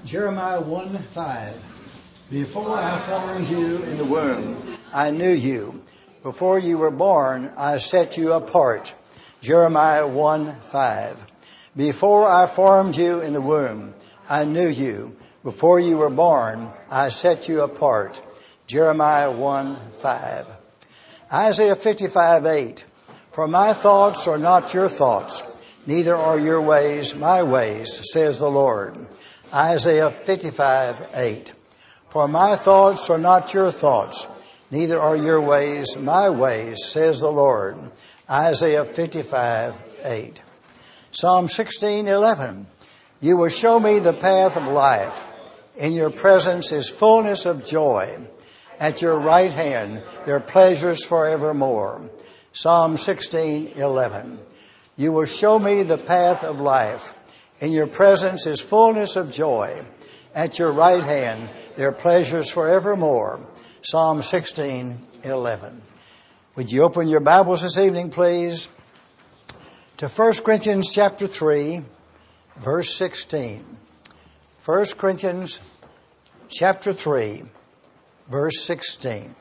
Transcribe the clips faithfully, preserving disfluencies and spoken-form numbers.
Jeremiah one five. Before I formed you in the womb, I knew you. Before you were born, I set you apart. Jeremiah one five. Before I formed you in the womb, I knew you. Before you were born, I set you apart. Jeremiah one five. Isaiah fifty-five eight. For my thoughts are not your thoughts, neither are your ways my ways, says the Lord. Isaiah fifty-five eight. For my thoughts are not your thoughts, neither are your ways my ways, says the Lord. Isaiah fifty-five eight. Psalm sixteen eleven. You will show me the path of life. In your presence is fullness of joy. At your right hand there are pleasures forevermore. Psalm sixteen eleven. You will show me the path of life. In your presence is fullness of joy. At your right hand there are pleasures forevermore. Psalm sixteen eleven. Would you open your Bibles this evening, please, to First Corinthians chapter three, verse sixteen. First Corinthians chapter three, verse sixteen.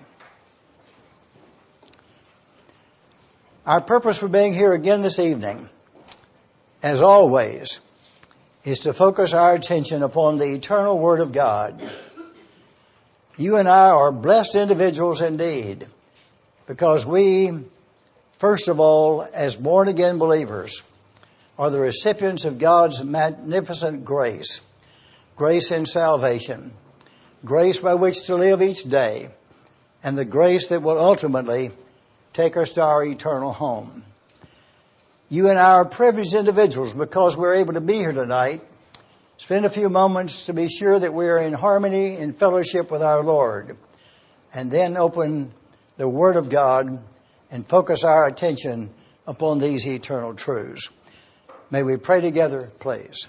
Our purpose for being here again this evening, as always, is to focus our attention upon the eternal Word of God. You and I are blessed individuals indeed, because we, first of all, as born-again believers, are the recipients of God's magnificent grace, grace in salvation, grace by which to live each day, and the grace that will ultimately take us to our eternal home. You and I are privileged individuals because we're able to be here tonight. Spend a few moments to be sure that we are in harmony and fellowship with our Lord. And then open the Word of God and focus our attention upon these eternal truths. May we pray together, please.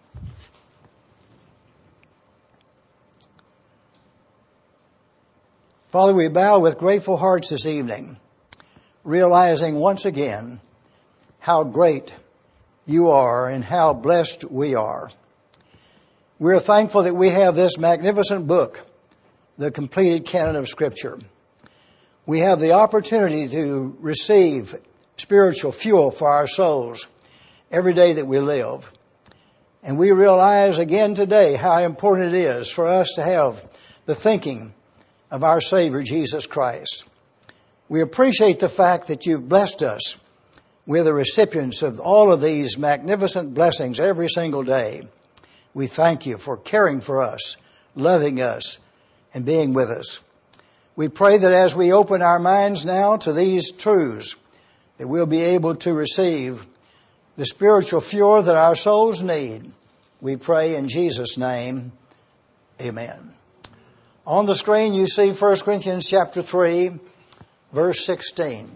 Father, we bow with grateful hearts this evening, realizing once again how great you are and how blessed we are. We're thankful that we have this magnificent book, the completed canon of Scripture. We have the opportunity to receive spiritual fuel for our souls every day that we live. And we realize again today how important it is for us to have the thinking of our Savior, Jesus Christ. We appreciate the fact that you've blessed us. We're the recipients of all of these magnificent blessings every single day. We thank you for caring for us, loving us, and being with us. We pray that as we open our minds now to these truths, that we'll be able to receive the spiritual fuel that our souls need. We pray in Jesus' name, amen. On the screen you see First Corinthians chapter three, verse sixteen.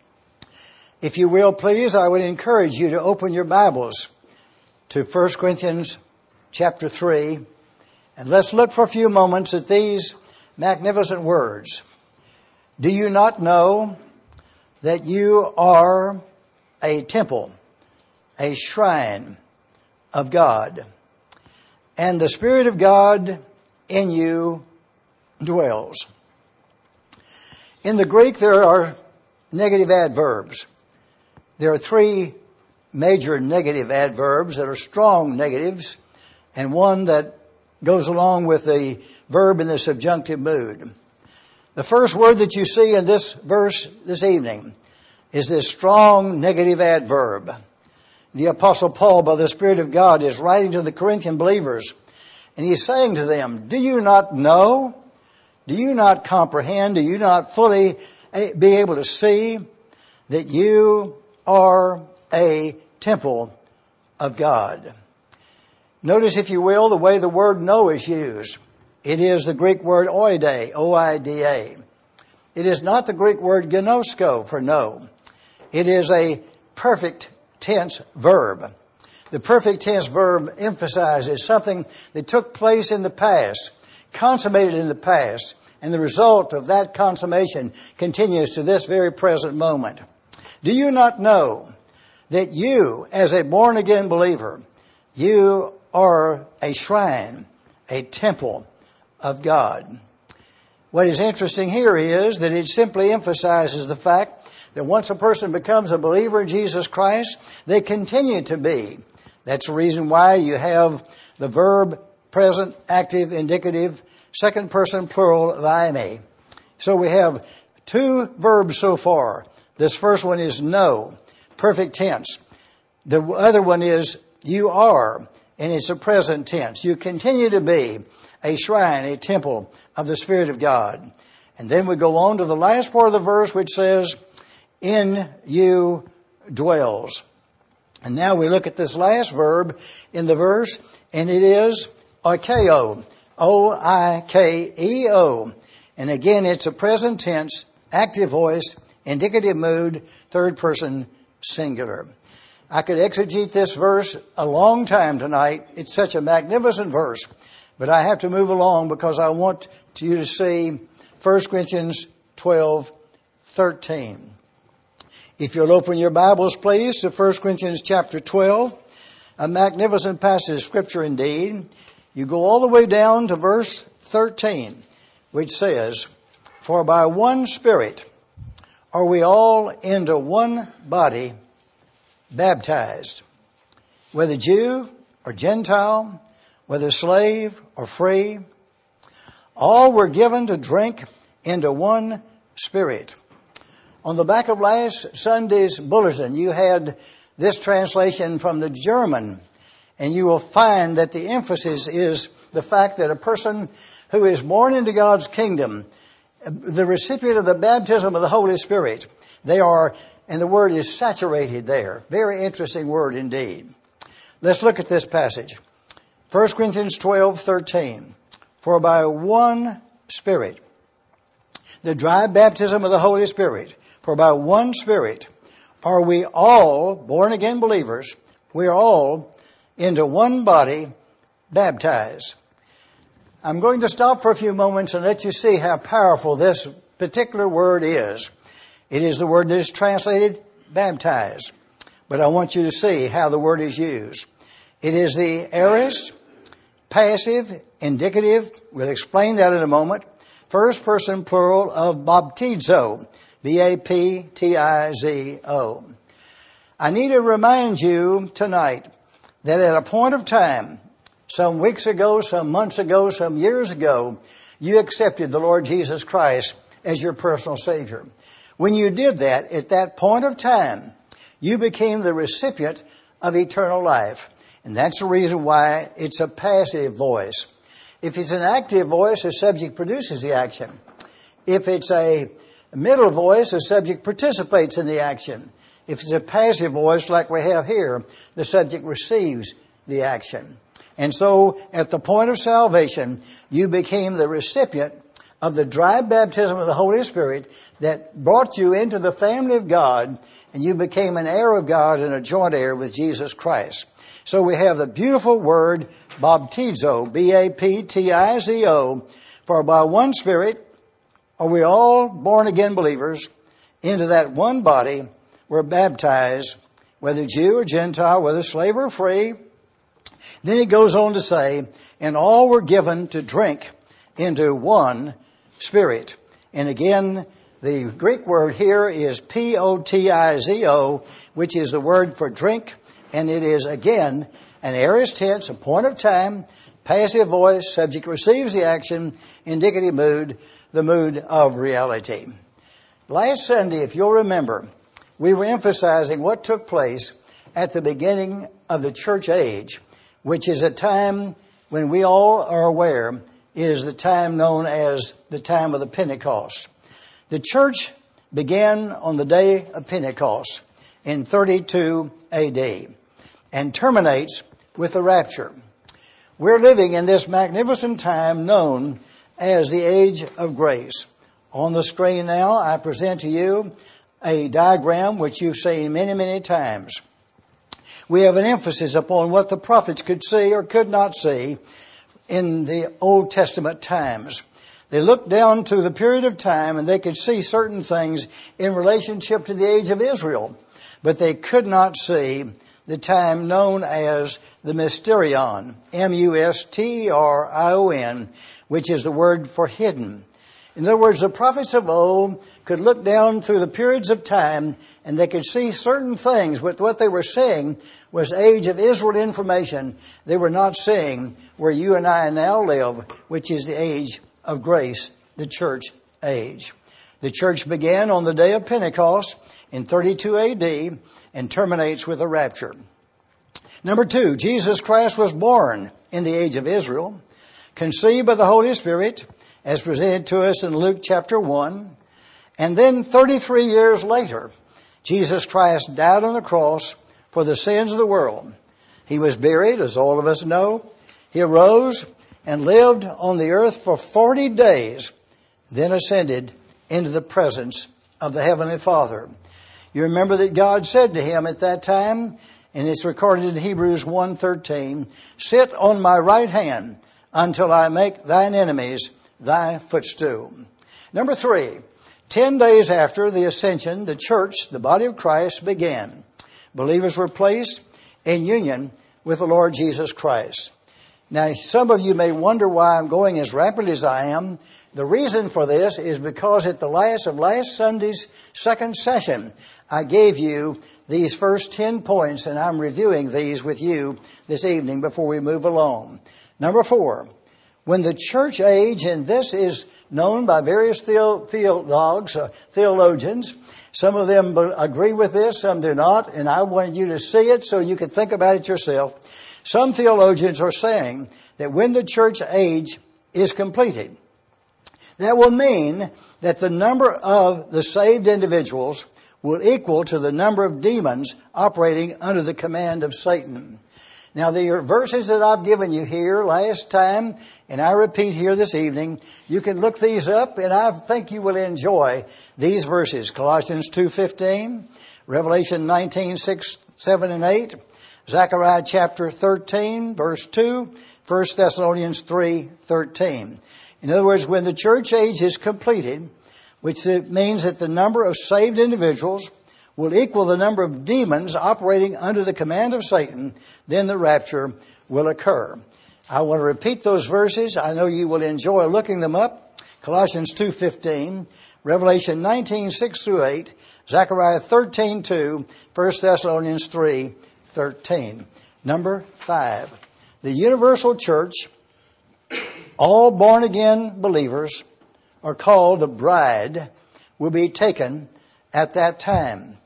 If you will, please, I would encourage you to open your Bibles to First Corinthians chapter three, and let's look for a few moments at these magnificent words. Do you not know that you are a temple, a shrine of God, and the Spirit of God in you dwells? In the Greek, there are negative adverbs. There are three major negative adverbs that are strong negatives, and one that goes along with the verb in the subjunctive mood. The first word that you see in this verse this evening is this strong negative adverb. The Apostle Paul, by the Spirit of God, is writing to the Corinthian believers, and he's saying to them, do you not know? Do you not comprehend? Do you not fully be able to see that you are a temple of God? Notice, if you will, the way the word know is used. It is the Greek word oide, O I D A. It is not the Greek word gnosko for know. It is a perfect tense verb. The perfect tense verb emphasizes something that took place in the past, consummated in the past, and the result of that consummation continues to this very present moment. Do you not know that you, as a born-again believer, you are a shrine, a temple of God. What is interesting here is that it simply emphasizes the fact that once a person becomes a believer in Jesus Christ, they continue to be. That's the reason why you have the verb present, active, indicative, second person plural of I M E. So we have two verbs so far. This first one is know, perfect tense. The other one is you are, and it's a present tense. You continue to be a shrine, a temple of the Spirit of God. And then we go on to the last part of the verse, which says, in you dwells. And now we look at this last verb in the verse, and it is oikeo, O I K E O. And again, it's a present tense, active voice, indicative mood, third person singular. I could exegete this verse a long time tonight. It's such a magnificent verse. But I have to move along because I want you to see First Corinthians twelve thirteen. If you'll open your Bibles, please, to First Corinthians chapter twelve, a magnificent passage of Scripture indeed. You go all the way down to verse thirteen, which says, for by one Spirit are we all into one body baptized, whether Jew or Gentile, whether slave or free, all were given to drink into one Spirit. On the back of last Sunday's bulletin, you had this translation from the German, and you will find that the emphasis is the fact that a person who is born into God's kingdom, the recipient of the baptism of the Holy Spirit, they are, and the word is saturated there. Very interesting word indeed. Let's look at this passage. First Corinthians twelve thirteen. For by one Spirit, the dry baptism of the Holy Spirit, for by one Spirit are we all, born again believers, we are all into one body baptized. I'm going to stop for a few moments and let you see how powerful this particular word is. It is the word that is translated baptized. But I want you to see how the word is used. It is the aorist, passive, indicative. We'll explain that in a moment. First person plural of baptizo. B A P T I Z O. I need to remind you tonight that at a point of time, some weeks ago, some months ago, some years ago, you accepted the Lord Jesus Christ as your personal Savior. When you did that, at that point of time, you became the recipient of eternal life. And that's the reason why it's a passive voice. If it's an active voice, the subject produces the action. If it's a middle voice, the subject participates in the action. If it's a passive voice like we have here, the subject receives the action. And so, at the point of salvation, you became the recipient of the dry baptism of the Holy Spirit that brought you into the family of God, and you became an heir of God and a joint heir with Jesus Christ. So we have the beautiful word baptizo, B A P T I Z O, for by one Spirit are we all born again believers into that one body. We're baptized, whether Jew or Gentile, whether slave or free. Then he goes on to say, and all were given to drink into one Spirit. And again, the Greek word here is P O T I Z O, which is the word for drink. And it is, again, an aorist tense, a point of time, passive voice, subject receives the action, indicative mood, the mood of reality. Last Sunday, if you'll remember, we were emphasizing what took place at the beginning of the church age, which is a time when we all are aware is the time known as the time of the Pentecost. The church began on the day of Pentecost in thirty-two A D and terminates with the rapture. We're living in this magnificent time known as the age of grace. On the screen now, I present to you a diagram which you've seen many, many times. We have an emphasis upon what the prophets could see or could not see in the Old Testament times. They looked down to the period of time and they could see certain things in relationship to the age of Israel, but they could not see the time known as the Mysterion, M U S T E R I O N, which is the word for hidden. In other words, the prophets of old could look down through the periods of time and they could see certain things, but what they were seeing was age of Israel information. They were not seeing where you and I now live, which is the age of grace, the church age. The church began on the day of Pentecost in thirty-two A D and terminates with the rapture. Number two, Jesus Christ was born in the age of Israel, conceived by the Holy Spirit, as presented to us in Luke chapter one. And then thirty-three years later, Jesus Christ died on the cross for the sins of the world. He was buried, as all of us know. He arose and lived on the earth for forty days, then ascended into the presence of the Heavenly Father. You remember that God said to him at that time, and it's recorded in Hebrews one thirteen, "Sit on my right hand until I make thine enemies thy footstool." Number three, ten days after the ascension, the church, the body of Christ, began. Believers were placed in union with the Lord Jesus Christ. Now, some of you may wonder why I'm going as rapidly as I am. The reason for this is because at the last of last Sunday's second session, I gave you these first ten points, and I'm reviewing these with you this evening before we move along. Number four, when the church age, and this is known by various theologs, uh, theologians, some of them agree with this, some do not, and I wanted you to see it so you could think about it yourself. Some theologians are saying that when the church age is completed, that will mean that the number of the saved individuals will equal to the number of demons operating under the command of Satan. Now, the verses that I've given you here last time, and I repeat here this evening, you can look these up, and I think you will enjoy these verses. Colossians two fifteen, Revelation nineteen six, seven, and eight, Zechariah chapter thirteen, verse two, First Thessalonians three thirteen. In other words, when the church age is completed, which means that the number of saved individuals will equal the number of demons operating under the command of Satan, then the rapture will occur. I want to repeat those verses. I know you will enjoy looking them up. Colossians two fifteen, Revelation nineteen six through eight, Zechariah thirteen two, First Thessalonians three thirteen. Number five, the universal church, all born-again believers are called the bride, will be taken at that time.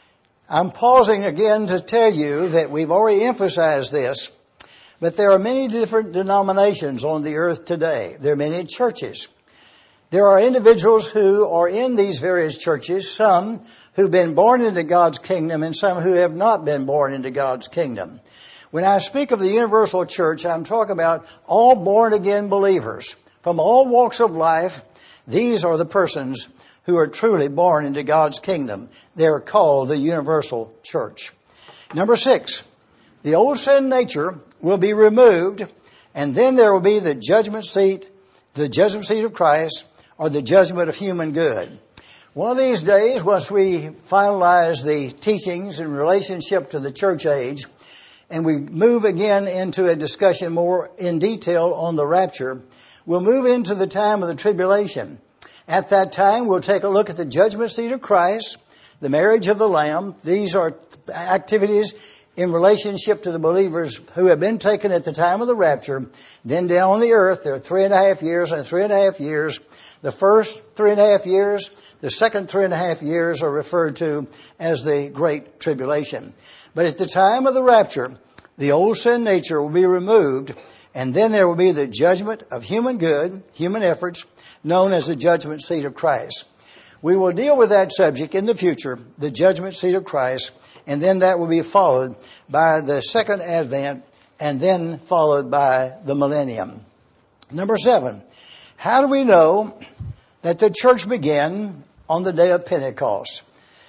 I'm pausing again to tell you that we've already emphasized this, but there are many different denominations on the earth today. There are many churches. There are individuals who are in these various churches, some who've been born into God's kingdom and some who have not been born into God's kingdom. When I speak of the universal church, I'm talking about all born-again believers from all walks of life. These are the persons who are truly born into God's kingdom. They're called the universal church. Number six, the old sin nature will be removed, and then there will be the judgment seat, the judgment seat of Christ, or the judgment of human good. One of these days, once we finalize the teachings in relationship to the church age, and we move again into a discussion more in detail on the rapture, we'll move into the time of the tribulation. At that time, we'll take a look at the judgment seat of Christ, the marriage of the Lamb. These are activities in relationship to the believers who have been taken at the time of the rapture. Then down on the earth, there are three and a half years and three and a half years. The first three and a half years, the second three and a half years are referred to as the Great Tribulation. But at the time of the rapture, the old sin nature will be removed, and then there will be the judgment of human good, human efforts, known as the judgment seat of Christ. We will deal with that subject in the future, the judgment seat of Christ, and then that will be followed by the second advent, and then followed by the millennium. Number seven, how do we know that the church began on the day of Pentecost?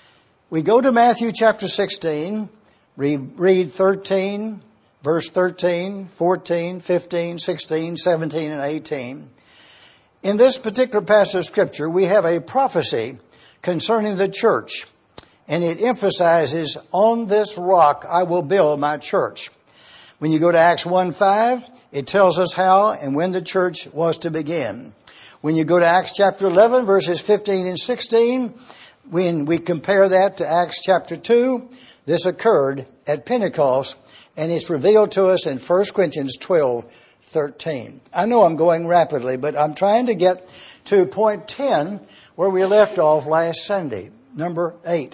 We go to Matthew chapter sixteen, read, read thirteen, verse thirteen, fourteen, fifteen, sixteen, seventeen, and eighteen. In this particular passage of Scripture, we have a prophecy concerning the church. And it emphasizes, on this rock I will build my church. When you go to Acts one five, it tells us how and when the church was to begin. When you go to Acts chapter eleven, verses fifteen and sixteen, when we compare that to Acts chapter two, this occurred at Pentecost, and it's revealed to us in First Corinthians twelve thirteen. I know I'm going rapidly, but I'm trying to get to point ten, where we left off last Sunday. Number eight.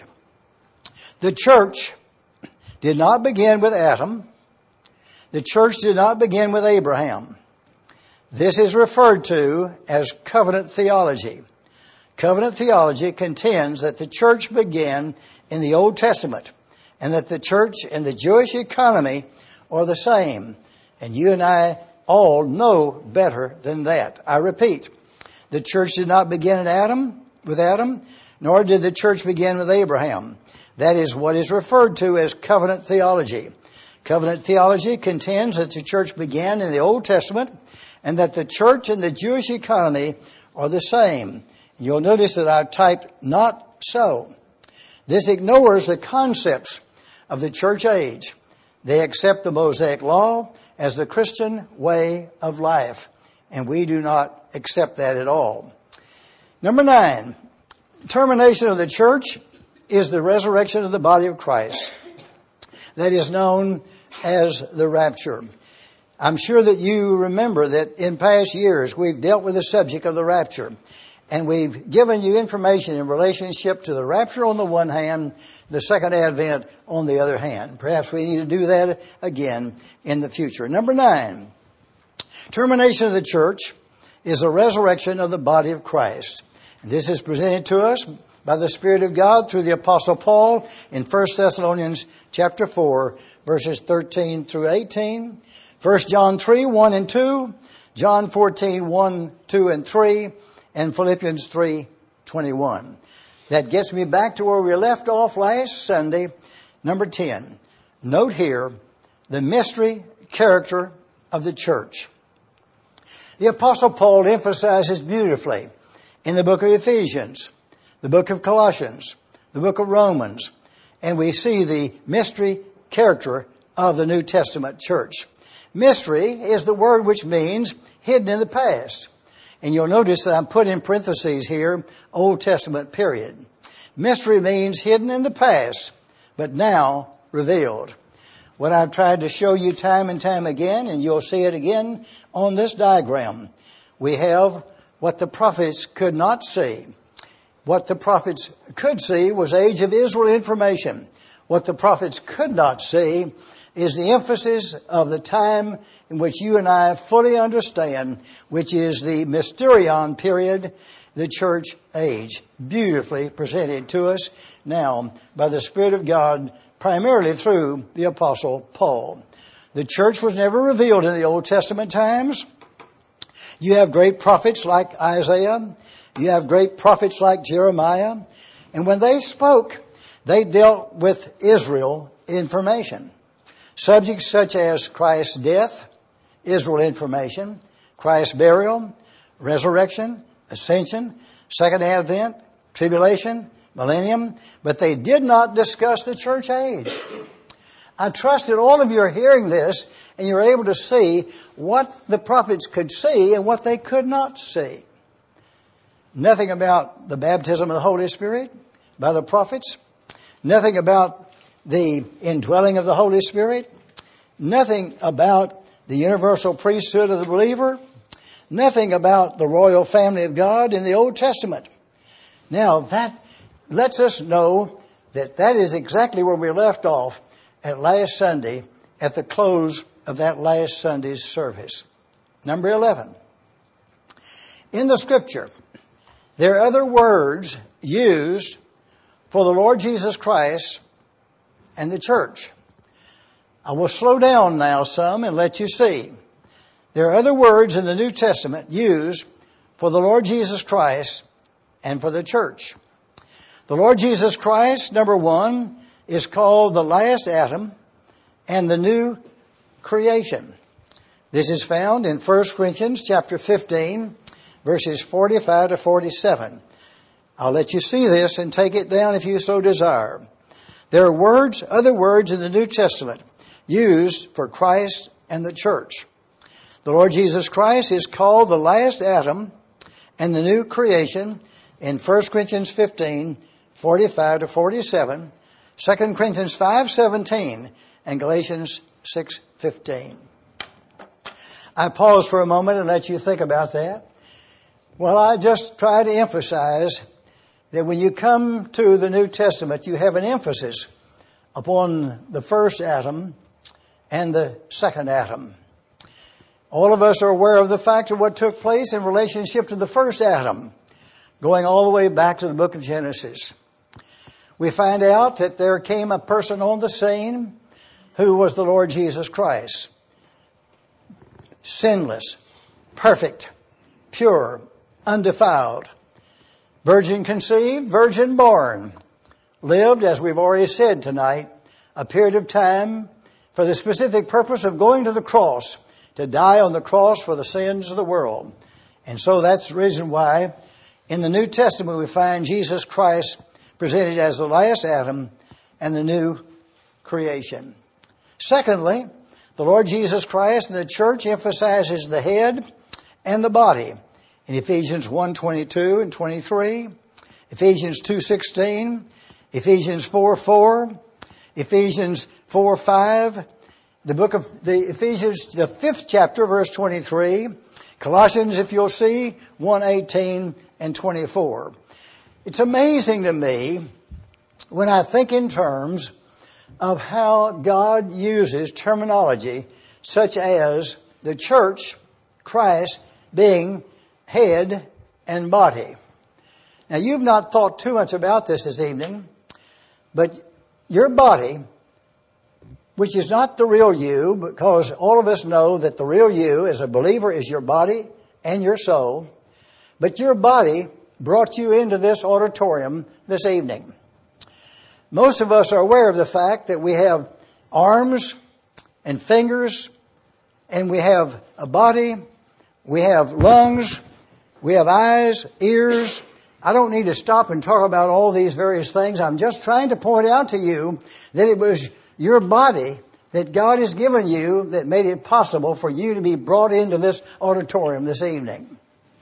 The church did not begin with Adam. The church did not begin with Abraham. This is referred to as covenant theology. Covenant theology contends that the church began in the Old Testament and that the church and the Jewish economy are the same. And you and I all know better than that. I repeat, the church did not begin in Adam, with Adam, nor did the church begin with Abraham. That is what is referred to as covenant theology. Covenant theology contends that the church began in the Old Testament and that the church and the Jewish economy are the same. You'll notice that I've typed not so. This ignores the concepts of the church age. They accept the Mosaic law as the Christian way of life, and we do not accept that at all. Number nine, termination of the church is the resurrection of the body of Christ. That is known as the rapture. I'm sure that you remember that in past years we've dealt with the subject of the rapture. And we've given you information in relationship to the rapture on the one hand, the second advent on the other hand. Perhaps we need to do that again in the future. Number nine, termination of the church is the resurrection of the body of Christ. This is presented to us by the Spirit of God through the Apostle Paul in First Thessalonians chapter four, verses thirteen through eighteen, First John three, one and two, John fourteen, one, two, and three, and Philippians three, twenty-one. That gets me back to where we left off last Sunday. Number ten. Note here the mystery character of the church. The Apostle Paul emphasizes beautifully in the book of Ephesians, the book of Colossians, the book of Romans, and we see the mystery character of the New Testament church. Mystery is the word which means hidden in the past. And you'll notice that I'm put in parentheses here, Old Testament period. Mystery means hidden in the past, but now revealed. What I've tried to show you time and time again, and you'll see it again on this diagram. We have what the prophets could not see. What the prophets could see was age of Israel information. What the prophets could not see is the emphasis of the time in which you and I fully understand, which is the Mysterion period, the church age, beautifully presented to us now by the Spirit of God, primarily through the Apostle Paul. The church was never revealed in the Old Testament times. You have great prophets like Isaiah. You have great prophets like Jeremiah. And when they spoke, they dealt with Israel information. Subjects such as Christ's death, Israel information, Christ's burial, resurrection, ascension, second advent, tribulation, millennium, but they did not discuss the church age. I trust that all of you are hearing this and you're able to see what the prophets could see and what they could not see. Nothing about the baptism of the Holy Spirit by the prophets. Nothing about the indwelling of the Holy Spirit. Nothing about the universal priesthood of the believer. Nothing about the royal family of God in the Old Testament. Now that lets us know that that is exactly where we left off at last Sunday at the close of that last Sunday's service. Number eleven. In the Scripture, there are other words used for the Lord Jesus Christ and the church. I will slow down now some and let you see. There are other words in the New Testament used for the Lord Jesus Christ and for the church. The Lord Jesus Christ, number one, is called the last Adam and the new creation. This is found in First Corinthians chapter fifteen, verses forty-five to forty-seven. I'll let you see this and take it down if you so desire. There are words, other words in the New Testament used for Christ and the church. The Lord Jesus Christ is called the last Adam and the new creation in First Corinthians fifteen, forty-five to forty-seven, Second Corinthians five seventeen, and Galatians six fifteen. I pause for a moment and let you think about that. Well, I just try to emphasize that when you come to the New Testament, you have an emphasis upon the first Adam and the second Adam. All of us are aware of the fact of what took place in relationship to the first Adam, going all the way back to the book of Genesis. We find out that there came a person on the scene who was the Lord Jesus Christ. Sinless, perfect, pure, undefiled, virgin conceived, virgin born, lived, as we've already said tonight, a period of time for the specific purpose of going to the cross, to die on the cross for the sins of the world. And so that's the reason why in the New Testament we find Jesus Christ presented as the last Adam and the new creation. Secondly, the Lord Jesus Christ and the church emphasizes the head and the body. In Ephesians one twenty-two and twenty-three, Ephesians two sixteen, Ephesians four four, Ephesians four five, the book of the Ephesians, the fifth chapter, verse twenty-three, Colossians, if you'll see, one eighteen and twenty-four. It's amazing to me when I think in terms of how God uses terminology such as the church, Christ, being head and body. Now, you've not thought too much about this this evening, but your body, which is not the real you, because all of us know that the real you as a believer is your body and your soul, but your body brought you into this auditorium this evening. Most of us are aware of the fact that we have arms and fingers, and we have a body, we have lungs, we have eyes, ears. I don't need to stop and talk about all these various things. I'm just trying to point out to you that it was your body that God has given you that made it possible for you to be brought into this auditorium this evening.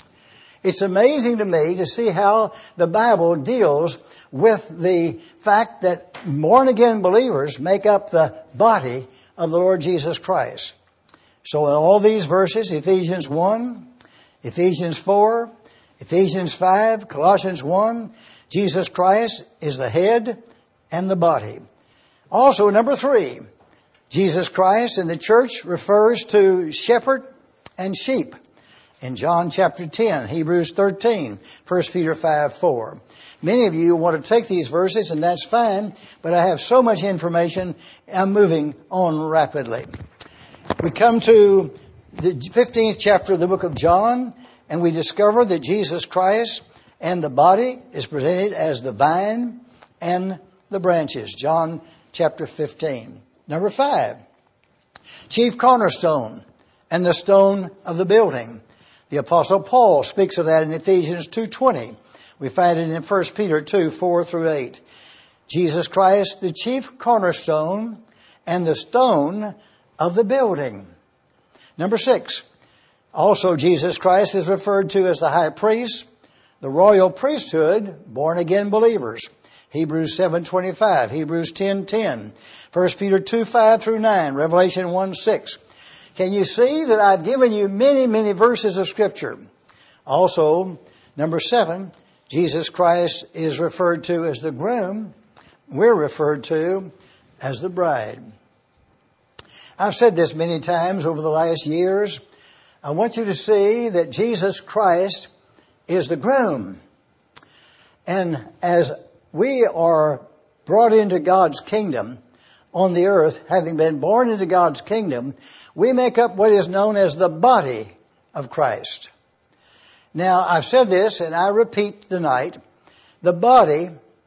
It's amazing to me to see how the Bible deals with the fact that born-again believers make up the body of the Lord Jesus Christ. So in all these verses, Ephesians one, Ephesians four, Ephesians five, Colossians one, Jesus Christ is the head and the body. Also, number three, Jesus Christ in the church refers to shepherd and sheep. In John chapter ten, Hebrews thirteen, First Peter five four. Many of you want to take these verses, and that's fine, but I have so much information, I'm moving on rapidly. We come to the fifteenth chapter of the book of John, and we discover that Jesus Christ and the body is presented as the vine and the branches. John chapter fifteen. Number five, chief cornerstone and the stone of the building. The Apostle Paul speaks of that in Ephesians two twenty. We find it in First Peter two four through eight. Jesus Christ, the chief cornerstone and the stone of the building. Number six, also Jesus Christ is referred to as the high priest, the royal priesthood, born-again believers. Hebrews seven twenty-five, Hebrews ten ten, First Peter two five through nine, Revelation one six. Can you see that I've given you many, many verses of Scripture? Also, number seven, Jesus Christ is referred to as the groom. We're referred to as the bride. I've said this many times over the last years. I want you to see that Jesus Christ is the groom. And as we are brought into God's kingdom on the earth, having been born into God's kingdom, we make up what is known as the body of Christ. Now, I've said this, and I repeat tonight, the body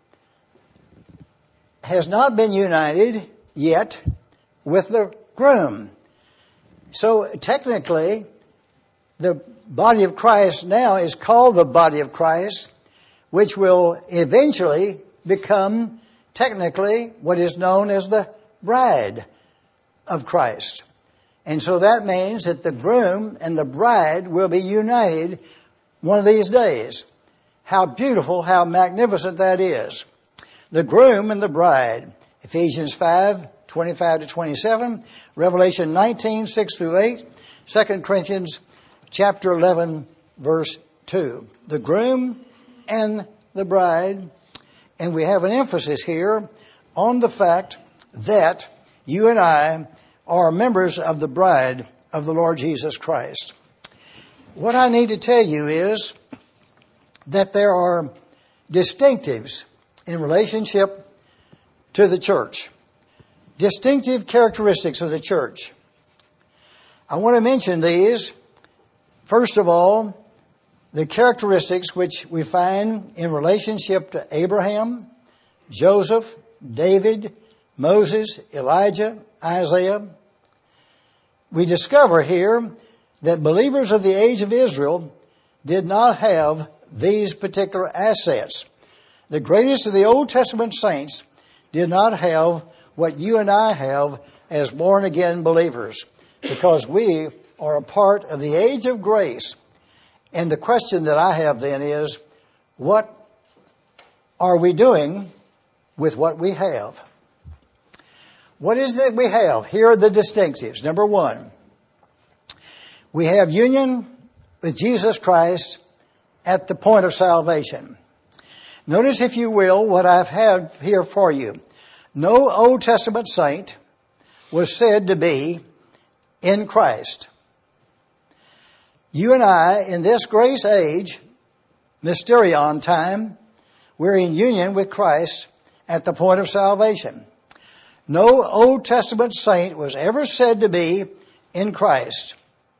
has not been united yet with the groom. So, technically, the body of Christ now is called the body of Christ which will eventually become technically what is known as the bride of Christ. And so that means that the groom and the bride will be united one of these days. How beautiful, how magnificent that is. The groom and the bride. Ephesians five, twenty-five to twenty-seven, Revelation nineteen, six through eight, Second Corinthians chapter eleven, verse two. The groom and the bride. And we have an emphasis here on the fact that you and I are members of the bride of the Lord Jesus Christ. What I need to tell you is that there are distinctives in relationship to the church. Distinctive characteristics of the church. I want to mention these. First of all, the characteristics which we find in relationship to Abraham, Joseph, David, Moses, Elijah, Isaiah. We discover here that believers of the age of Israel did not have these particular assets. The greatest of the Old Testament saints did not have what you and I have as born-again believers, because we are a part of the age of grace. And the question that I have then is, what are we doing with what we have? What is it that we have? Here are the distinctives. Number one, we have union with Jesus Christ at the point of salvation. Notice, if you will, what I've had here for you. No Old Testament saint was said to be in Christ. You and I, in this grace age, mysterion time, we're in union with Christ at the point of salvation. No Old Testament saint was ever said to be in Christ.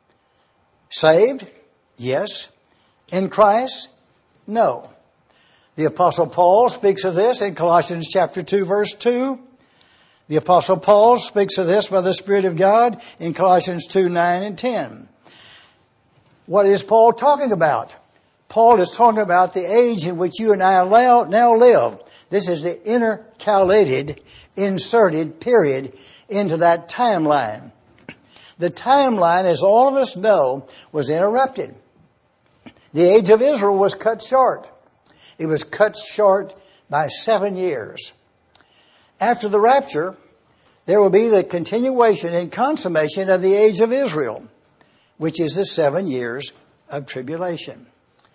Saved? Yes. In Christ? No. The Apostle Paul speaks of this in Colossians chapter two, verse two. The Apostle Paul speaks of this by the Spirit of God in Colossians two, nine and ten. What is Paul talking about? Paul is talking about the age in which you and I now live. This is the intercalated, inserted period into that timeline. The timeline, as all of us know, was interrupted. The age of Israel was cut short. It was cut short by seven years. After the rapture, there will be the continuation and consummation of the age of Israel, which is the seven years of tribulation.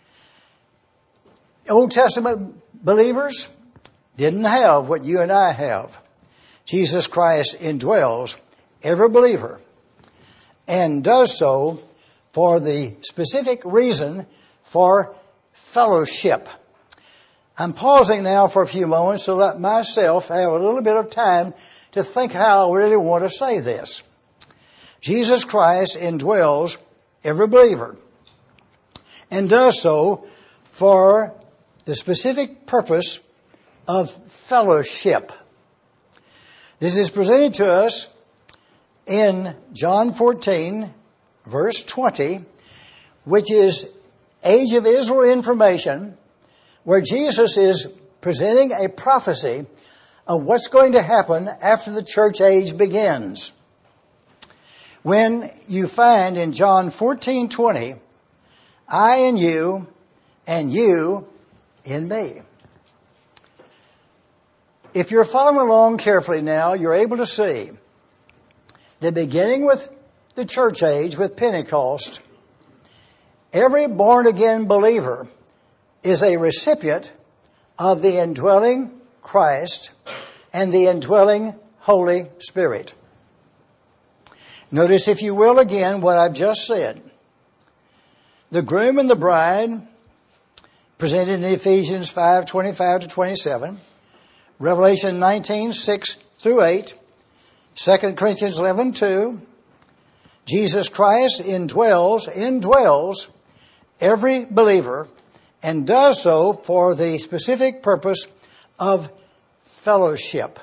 Old Testament believers didn't have what you and I have. Jesus Christ indwells every believer and does so for the specific reason for fellowship. I'm pausing now for a few moments to let myself have a little bit of time to think how I really want to say this. Jesus Christ indwells every believer and does so for the specific purpose of fellowship. This is presented to us in John fourteen, verse twenty, which is age of Israel information, where Jesus is presenting a prophecy of what's going to happen after the church age begins. When you find in John fourteen twenty, I in you and you in me. If you're following along carefully now, you're able to see that beginning with the church age, with Pentecost, every born-again believer is a recipient of the indwelling Christ and the indwelling Holy Spirit. Notice, if you will, again, what I've just said. The groom and the bride, presented in Ephesians five, twenty-five to twenty-seven, Revelation nineteen, six through eight, Second Corinthians eleven, two, Jesus Christ indwells, indwells every believer and does so for the specific purpose of fellowship.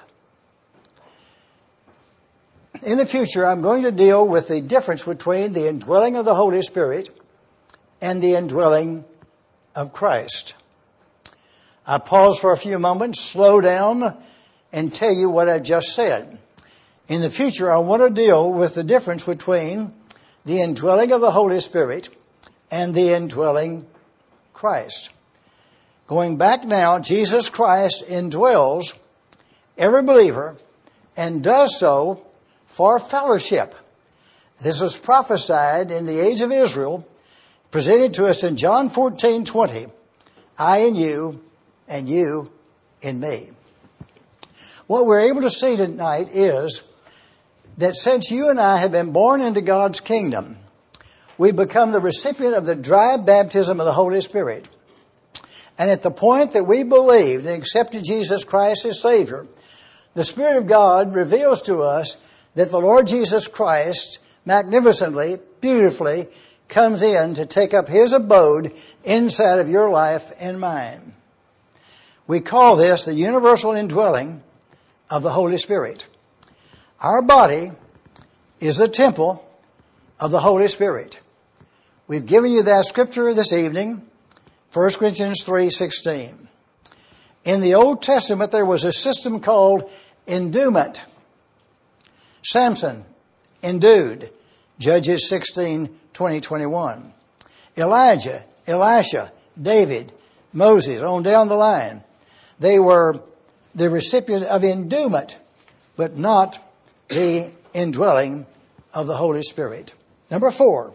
In the future, I'm going to deal with the difference between the indwelling of the Holy Spirit and the indwelling of Christ. I pause for a few moments, slow down, and tell you what I just said. In the future, I want to deal with the difference between the indwelling of the Holy Spirit and the indwelling Christ. Going back now, Jesus Christ indwells every believer and does so for fellowship. This was prophesied in the age of Israel, presented to us in John fourteen twenty. I in you, and you in me. What we're able to see tonight is that since you and I have been born into God's kingdom, we become the recipient of the dry baptism of the Holy Spirit. And at the point that we believed and accepted Jesus Christ as Savior, the Spirit of God reveals to us that the Lord Jesus Christ magnificently, beautifully comes in to take up His abode inside of your life and mine. We call this the universal indwelling of the Holy Spirit. Our body is the temple of the Holy Spirit. We've given you that scripture this evening, First Corinthians three sixteen. In the Old Testament, there was a system called endowment. Samson, endued. Judges sixteen twenty twenty-one. Elijah, Elisha, David, Moses, on down the line. They were the recipient of endowment, but not the indwelling of the Holy Spirit. Number four.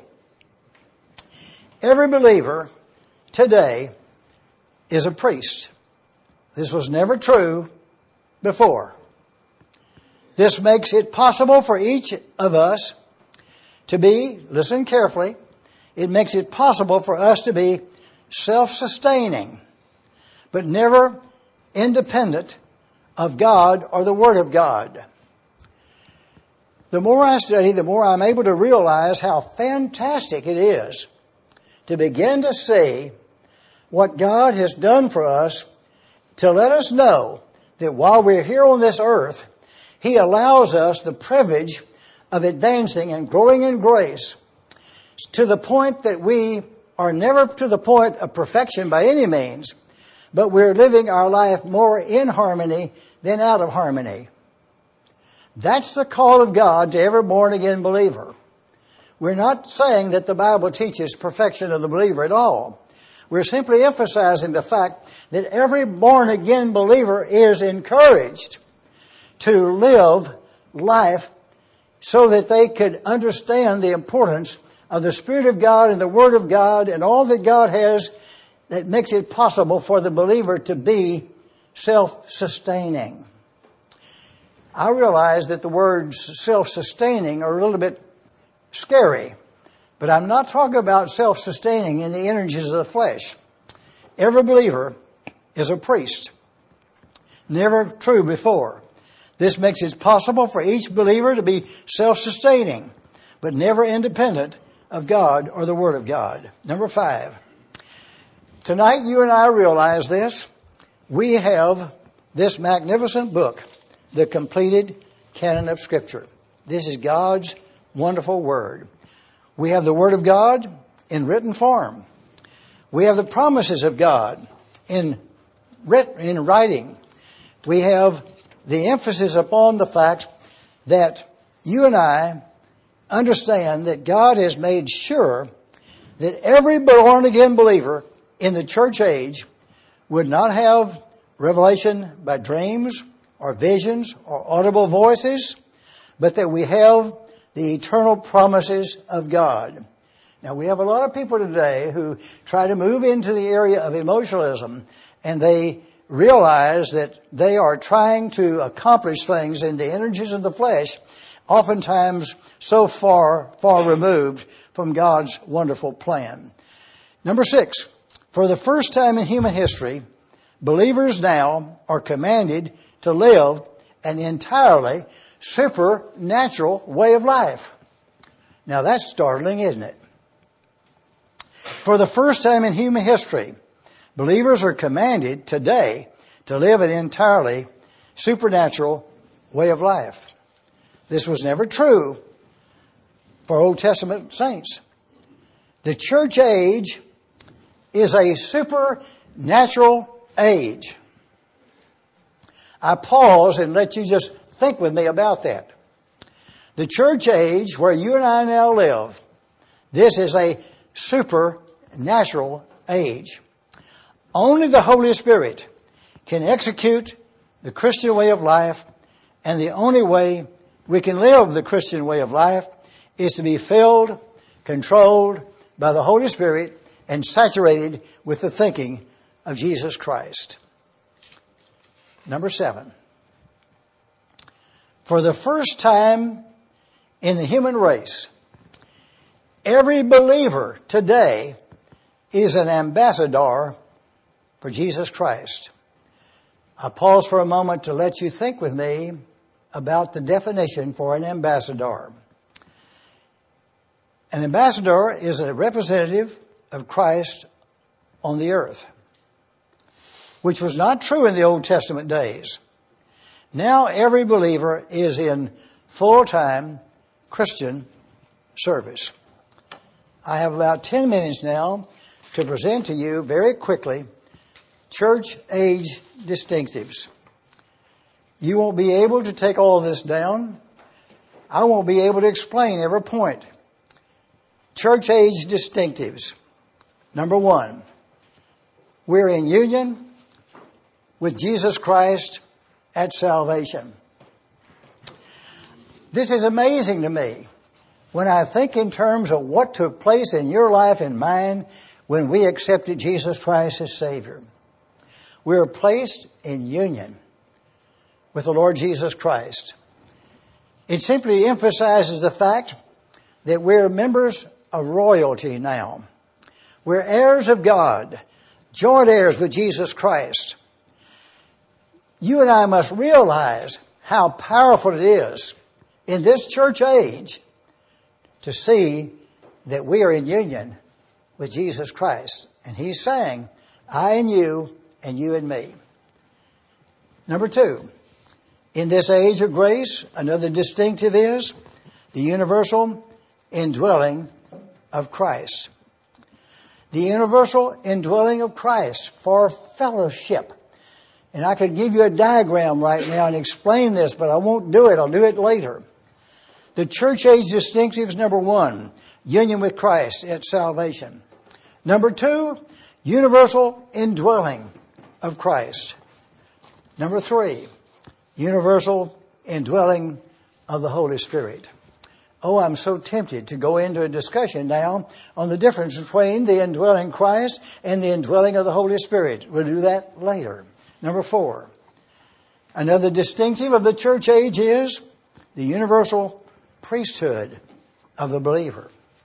Every believer today is a priest. This was never true before. This makes it possible for each of us to be, listen carefully, it makes it possible for us to be self-sustaining, but never independent of God or the Word of God. The more I study, the more I'm able to realize how fantastic it is to begin to see what God has done for us to let us know that while we're here on this earth, He allows us the privilege of advancing and growing in grace to the point that we are never to the point of perfection by any means, but we're living our life more in harmony than out of harmony. That's the call of God to every born-again believer. We're not saying that the Bible teaches perfection of the believer at all. We're simply emphasizing the fact that every born-again believer is encouraged to live life so that they could understand the importance of the Spirit of God and the Word of God and all that God has that makes it possible for the believer to be self-sustaining. I realize that the words self-sustaining are a little bit scary, but I'm not talking about self-sustaining in the energies of the flesh. Every believer is a priest. Never true before. This makes it possible for each believer to be self-sustaining, but never independent of God or the Word of God. Number five. Tonight you and I realize this. We have this magnificent book, the completed canon of Scripture. This is God's wonderful Word. We have the Word of God in written form. We have the promises of God in writ- in writing. We have the emphasis upon the fact that you and I understand that God has made sure that every born-again believer in the church age would not have revelation by dreams or visions or audible voices, but that we have the eternal promises of God. Now, we have a lot of people today who try to move into the area of emotionalism, and they realize that they are trying to accomplish things in the energies of the flesh, oftentimes so far, far removed from God's wonderful plan. Number six, for the first time in human history, believers now are commanded to live an entirely supernatural way of life. Now that's startling, isn't it? For the first time in human history, believers are commanded today to live an entirely supernatural way of life. This was never true for Old Testament saints. The church age is a supernatural age. I pause and let you just think with me about that. The church age where you and I now live, this is a supernatural age. Only the Holy Spirit can execute the Christian way of life, and the only way we can live the Christian way of life is to be filled, controlled by the Holy Spirit, and saturated with the thinking of Jesus Christ. Number seven. For the first time in the human race, every believer today is an ambassador for Jesus Christ. I pause for a moment to let you think with me about the definition for an ambassador. An ambassador is a representative of Christ on the earth, which was not true in the Old Testament days. Now every believer is in full-time Christian service. I have about ten minutes now to present to you very quickly church age distinctives. You won't be able to take all of this down. I won't be able to explain every point. Church age distinctives. Number one, we're in union with Jesus Christ at salvation. This is amazing to me when I think in terms of what took place in your life and mine when we accepted Jesus Christ as Savior. We are placed in union with the Lord Jesus Christ. It simply emphasizes the fact that we're members of royalty now. We're heirs of God, joint heirs with Jesus Christ. You and I must realize how powerful it is in this church age to see that we are in union with Jesus Christ. And He's saying, I and you, and you and me. Number two, in this age of grace, another distinctive is the universal indwelling of Christ. The universal indwelling of Christ for fellowship. And I could give you a diagram right now and explain this, but I won't do it. I'll do it later. The church age distinctives, number one, union with Christ at salvation. Number two, universal indwelling of Christ. Number three, universal indwelling of the Holy Spirit. Oh, I'm so tempted to go into a discussion now on the difference between the indwelling Christ and the indwelling of the Holy Spirit. We'll do that later. Number four, another distinctive of the church age is the universal priesthood of the believer.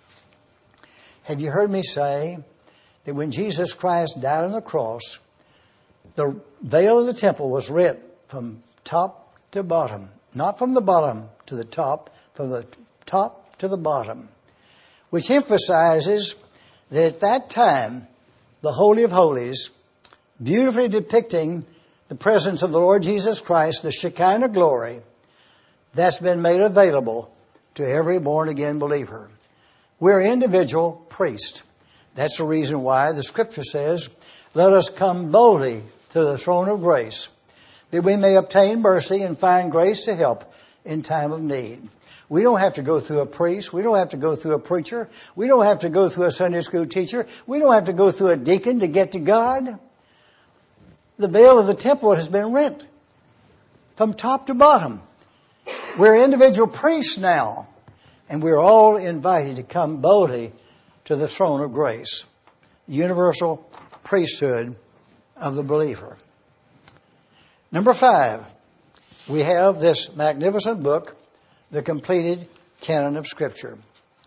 Have you heard me say that when Jesus Christ died on the cross, the veil of the temple was rent from top to bottom, not from the bottom to the top, from the top to the bottom, which emphasizes that at that time, the Holy of Holies, beautifully depicting the presence of the Lord Jesus Christ, the Shekinah glory, that's been made available to every born-again believer. We're individual priests. That's the reason why the Scripture says, let us come boldly to the throne of grace, that we may obtain mercy and find grace to help in time of need. We don't have to go through a priest. We don't have to go through a preacher. We don't have to go through a Sunday school teacher. We don't have to go through a deacon to get to God. The veil of the temple has been rent from top to bottom. We're individual priests now, and we're all invited to come boldly to the throne of grace, the universal priesthood of the believer. Number five, we have this magnificent book, the completed canon of Scripture.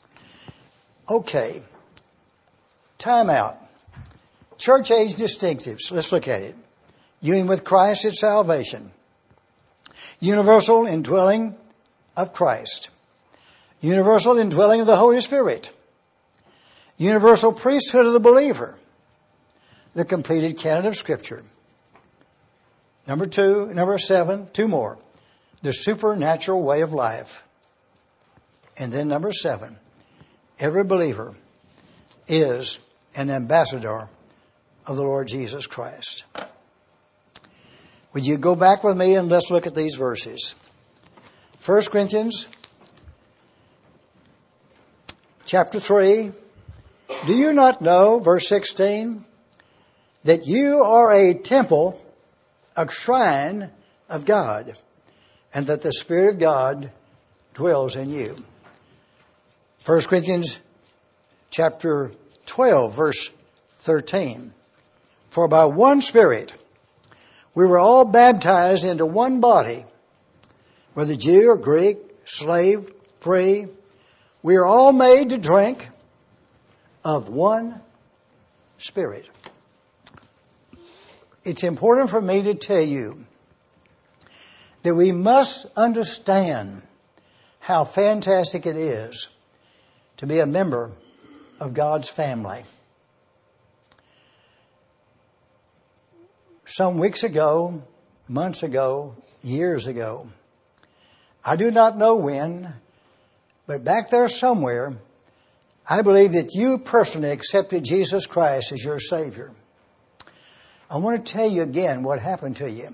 Okay, time out. Church age distinctives. Let's look at it. Union with Christ at salvation. Universal indwelling of Christ. Universal indwelling of the Holy Spirit. Universal priesthood of the believer. The completed canon of Scripture. Number two, number seven, two more. The supernatural way of life. And then number seven, every believer is an ambassador of the Lord Jesus Christ. Would you go back with me and let's look at these verses. First Corinthians chapter three. Do you not know, verse sixteen, that you are a temple, a shrine of God, and that the Spirit of God dwells in you? First Corinthians chapter twelve, verse thirteen. For by one Spirit we were all baptized into one body, whether Jew or Greek, slave, free. We are all made to drink of one Spirit. It's important for me to tell you that we must understand how fantastic it is to be a member of God's family. Some weeks ago, months ago, years ago, I do not know when, but back there somewhere, I believe that you personally accepted Jesus Christ as your Savior. I want to tell you again what happened to you.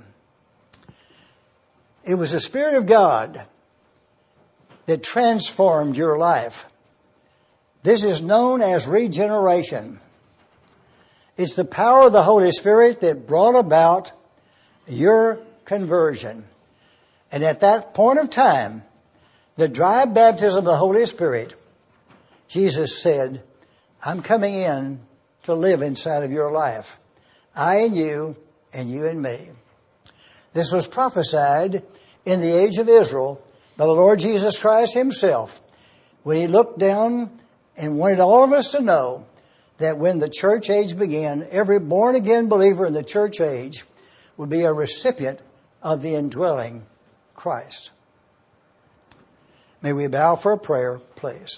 It was the Spirit of God that transformed your life. This is known as regeneration. It's the power of the Holy Spirit that brought about your conversion. And at that point of time, the dry baptism of the Holy Spirit, Jesus said, I'm coming in to live inside of your life. I and you, and you and me. This was prophesied in the age of Israel by the Lord Jesus Christ himself, when he looked down and wanted all of us to know that when the church age began, every born-again believer in the church age would be a recipient of the indwelling Christ. May we bow for a prayer, please.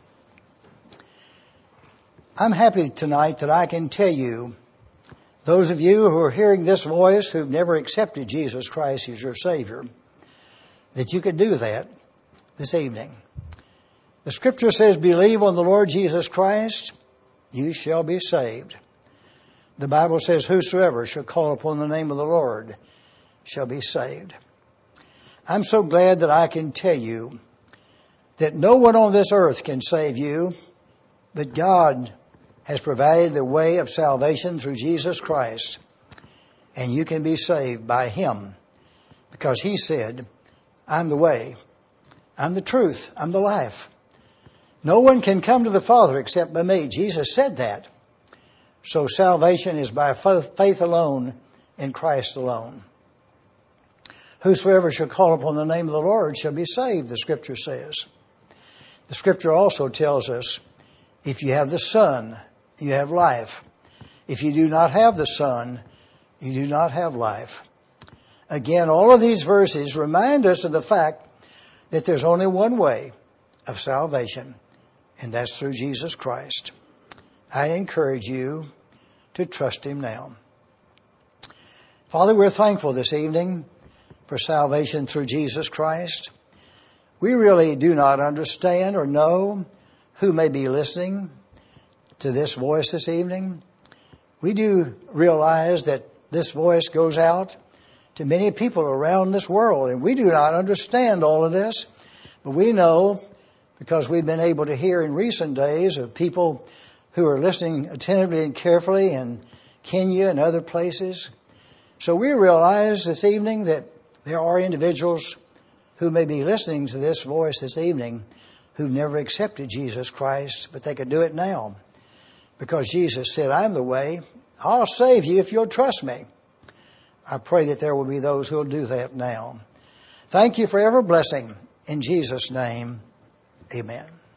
I'm happy tonight that I can tell you, those of you who are hearing this voice who've never accepted Jesus Christ as your Savior, that you could do that this evening. The Scripture says, believe on the Lord Jesus Christ, you shall be saved. The Bible says, whosoever shall call upon the name of the Lord shall be saved. I'm so glad that I can tell you that no one on this earth can save you, but God has provided the way of salvation through Jesus Christ. And you can be saved by Him, because He said, I'm the way, I'm the truth, I'm the life. No one can come to the Father except by me. Jesus said that. So salvation is by faith alone in Christ alone. Whosoever shall call upon the name of the Lord shall be saved, the Scripture says. The Scripture also tells us, if you have the Son, you have life. If you do not have the Son, you do not have life. Again, all of these verses remind us of the fact that there's only one way of salvation, and that's through Jesus Christ. I encourage you to trust Him now. Father, we're thankful this evening for salvation through Jesus Christ. We really do not understand or know who may be listening to this voice this evening. We do realize that this voice goes out to many people around this world, and we do not understand all of this, but we know, because we've been able to hear in recent days of people who are listening attentively and carefully in Kenya and other places. So we realize this evening that there are individuals who may be listening to this voice this evening who never accepted Jesus Christ, but they can do it now. Because Jesus said, I'm the way. I'll save you if you'll trust me. I pray that there will be those who will do that now. Thank you for every blessing. In Jesus' name, amen.